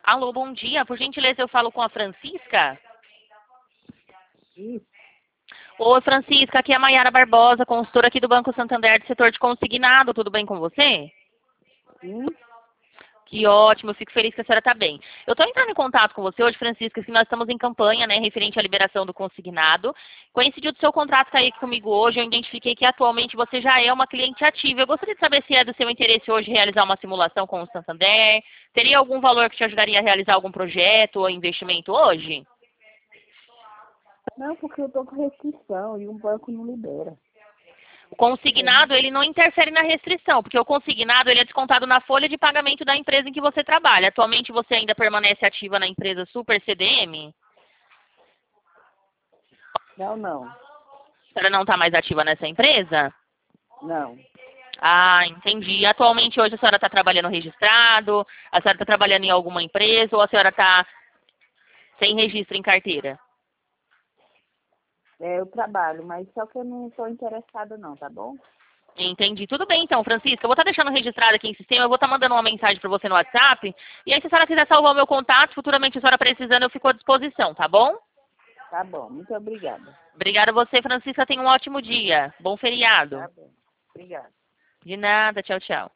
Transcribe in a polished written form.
Alô, bom dia. Por gentileza, eu falo com a Francisca. Isso. Oi, Francisca. Aqui é a Maiara Barbosa, consultora aqui do Banco Santander do setor de consignado. Tudo bem com você? Sim. Que ótimo, eu fico feliz que a senhora está bem. Eu estou entrando em contato com você hoje, Francisca, que nós estamos em campanha, né, referente à liberação do consignado. Coincidiu do seu contrato cair aqui comigo hoje, eu identifiquei que atualmente você já é uma cliente ativa. Eu gostaria de saber se é do seu interesse hoje realizar uma simulação com o Santander. Teria algum valor que te ajudaria a realizar algum projeto ou investimento hoje? Não, porque eu tô com restrição e um banco não libera. O consignado, ele não interfere na restrição, porque o consignado ele é descontado na folha de pagamento da empresa em que você trabalha. Atualmente você ainda permanece ativa na empresa Super CDM? Não. A senhora não está mais ativa nessa empresa? Não. Ah, entendi. Atualmente hoje a senhora está trabalhando registrado? A senhora está trabalhando em alguma empresa ou a senhora está sem registro em carteira? É, eu trabalho, mas só que eu não estou interessada não, tá bom? Entendi. Tudo bem então, Francisca. Eu vou estar deixando registrado aqui em sistema, eu vou estar mandando uma mensagem para você no WhatsApp. E aí, se a senhora quiser salvar o meu contato, futuramente a senhora precisando, eu fico à disposição, tá bom? Tá bom, muito obrigada. Obrigada a você, Francisca. Tenha um ótimo dia. Bom feriado. Tá bom. Obrigada. De nada. Tchau, tchau.